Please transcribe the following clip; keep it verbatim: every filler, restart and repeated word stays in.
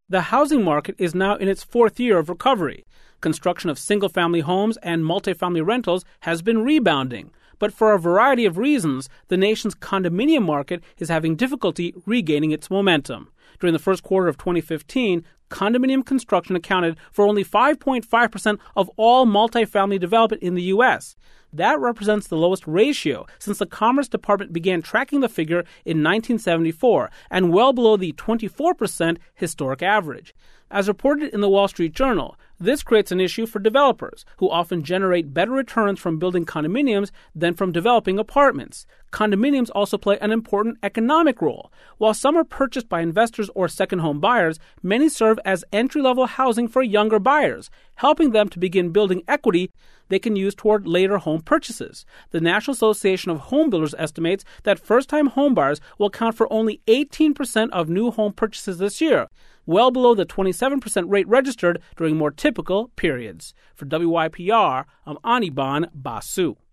The housing market is now in its fourth year of recovery. Construction of single-family homes and multifamily rentals has been rebounding. But for a variety of reasons, the nation's condominium market is having difficulty regaining its momentum. During the first quarter of twenty fifteen, condominium construction accounted for only five point five percent of all multifamily development in the U S. That represents the lowest ratio since the Commerce Department began tracking the figure in nineteen seventy-four, and well below the twenty-four percent historic average. As reported in the Wall Street Journal, this creates an issue for developers, who often generate better returns from building condominiums than from developing apartments. Condominiums also play an important economic role. While some are purchased by investors or second-home buyers, many serve as entry-level housing for younger buyers, helping them to begin building equity they can use toward later home purchases. The National Association of Home Builders estimates that first-time homebuyers will account for only eighteen percent of new home purchases this year, well below the twenty-seven percent rate registered during more typical periods. For W Y P R, I'm Anirban Basu.